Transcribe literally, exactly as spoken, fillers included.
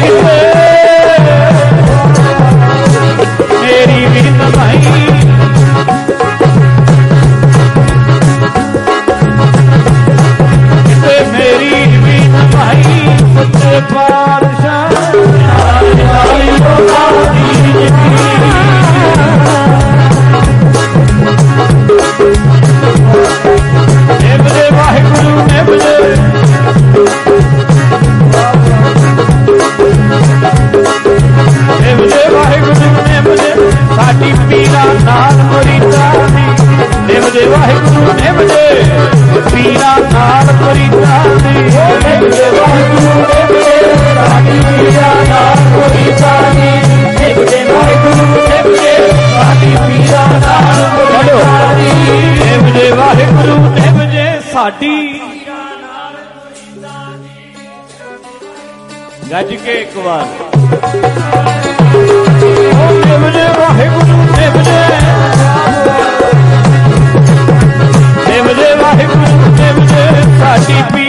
मेरी भी नमाई मेरी भी नमाई सच्चे पातशाह निभजे वाहिगुरु निभजे निभजे वाहिगुरु निभजे साडी पीरा नाल मुरीदा दी निभजे वाहिगुरु निभजे पीरा नाल मुरीदा दी निभजे वाहिगुरु निभजे साडी पीरा नाल मुरीदा दी निभजे वाहिगुरु निभजे साडी पीरा नाल मुरीदा दी निभजे वाहिगुरु निभजे साडी गज के एक बार निभजे वाहिगुरु निभजे निभजे वाहिगुरु निभजे साडी